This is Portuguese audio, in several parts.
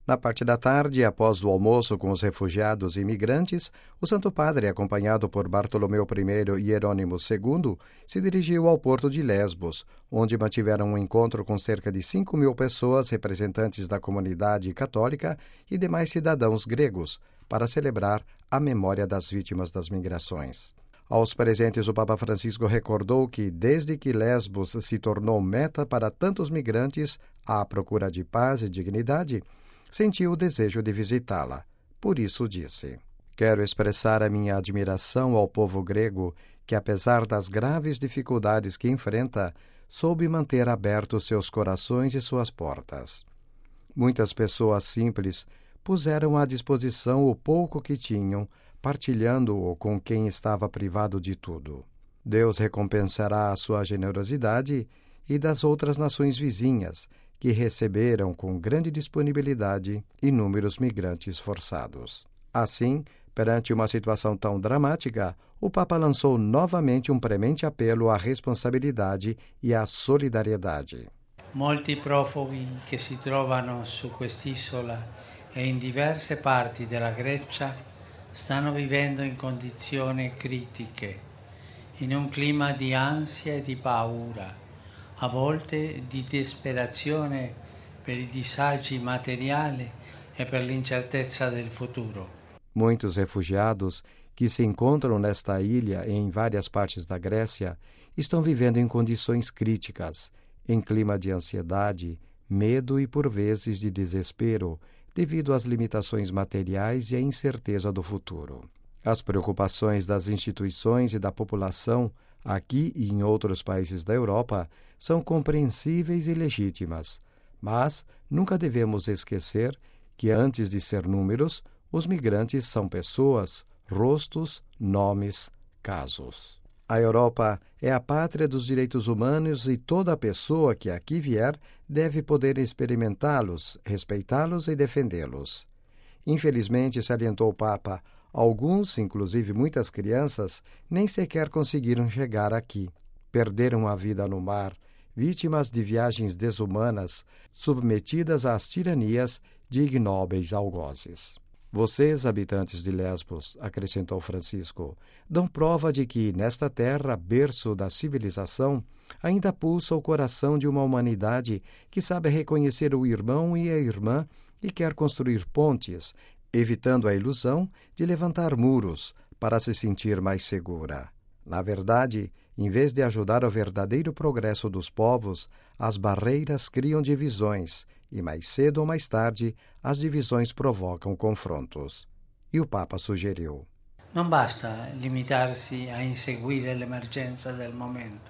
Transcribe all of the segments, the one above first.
Na parte da tarde, após o almoço com os refugiados e imigrantes, o Santo Padre, acompanhado por Bartolomeu I e Jerônimo II, se dirigiu ao porto de Lesbos, onde mantiveram um encontro com cerca de 5.000 pessoas, representantes da comunidade católica e demais cidadãos gregos, para celebrar a memória das vítimas das migrações. Aos presentes, o Papa Francisco recordou que, desde que Lesbos se tornou meta para tantos migrantes à procura de paz e dignidade, sentiu o desejo de visitá-la. Por isso disse: "Quero expressar a minha admiração ao povo grego que, apesar das graves dificuldades que enfrenta, soube manter abertos seus corações e suas portas. Muitas pessoas simples puseram à disposição o pouco que tinham, partilhando-o com quem estava privado de tudo. Deus recompensará a sua generosidade e das outras nações vizinhas, que receberam com grande disponibilidade inúmeros migrantes forçados." Assim, perante uma situação tão dramática, o Papa lançou novamente um premente apelo à responsabilidade e à solidariedade. Molti profughi che si trovano su quest'isola e in diverse parti della Grecia stanno vivendo in condizioni critiche, in un clima di ansia e di paura, a volte di disperazione per i disagi materiali e per l'incertezza del futuro. Muitos refugiados que se encontram nesta ilha e em várias partes da Grécia estão vivendo em condições críticas, em clima de ansiedade, medo e, por vezes, de desespero, devido às limitações materiais e à incerteza do futuro. As preocupações das instituições e da população, aqui e em outros países da Europa, são compreensíveis e legítimas, mas nunca devemos esquecer que, antes de ser números, os migrantes são pessoas, rostos, nomes, casos. A Europa é a pátria dos direitos humanos e toda pessoa que aqui vier deve poder experimentá-los, respeitá-los e defendê-los. Infelizmente, salientou o Papa, alguns, inclusive muitas crianças, nem sequer conseguiram chegar aqui. Perderam a vida no mar, vítimas de viagens desumanas, submetidas às tiranias de ignóbeis algozes. Vocês, habitantes de Lesbos, acrescentou Francisco, dão prova de que, nesta terra, berço da civilização, ainda pulsa o coração de uma humanidade que sabe reconhecer o irmão e a irmã e quer construir pontes, evitando a ilusão de levantar muros para se sentir mais segura. Na verdade, em vez de ajudar ao verdadeiro progresso dos povos, as barreiras criam divisões e, mais cedo ou mais tarde, as divisões provocam confrontos. E o Papa sugeriu: Non basta limitarsi a inseguire l'emergenza del momento,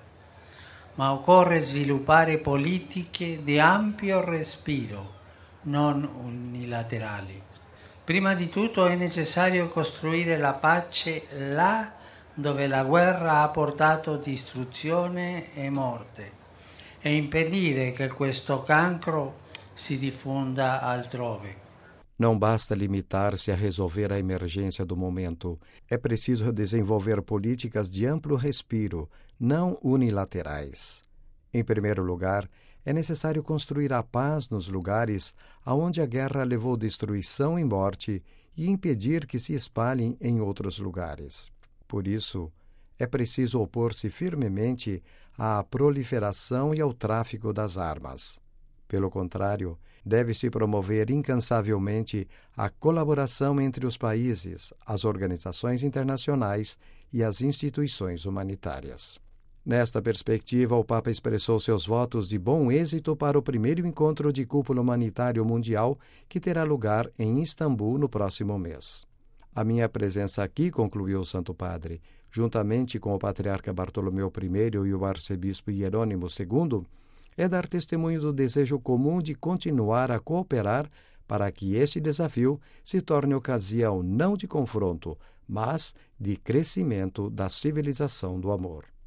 ma occorre sviluppare politiche di ampio respiro, non unilaterali. Prima di tutto è necessario costruire la pace là dove la guerra ha portato distruzione e morte e impedire che questo cancro si diffunda altrove. Não basta limitar-se a resolver a emergência do momento. É preciso desenvolver políticas de amplo respiro, não unilaterais. Em primeiro lugar, é necessário construir a paz nos lugares aonde a guerra levou destruição e morte e impedir que se espalhem em outros lugares. Por isso, é preciso opor-se firmemente à proliferação e ao tráfico das armas. Pelo contrário, deve-se promover incansavelmente a colaboração entre os países, as organizações internacionais e as instituições humanitárias. Nesta perspectiva, o Papa expressou seus votos de bom êxito para o primeiro encontro de cúpula humanitário mundial que terá lugar em Istambul no próximo mês. A minha presença aqui, concluiu o Santo Padre, juntamente com o Patriarca Bartolomeu I e o Arcebispo Jerônimo II, é dar testemunho do desejo comum de continuar a cooperar para que este desafio se torne ocasião não de confronto, mas de crescimento da civilização do amor.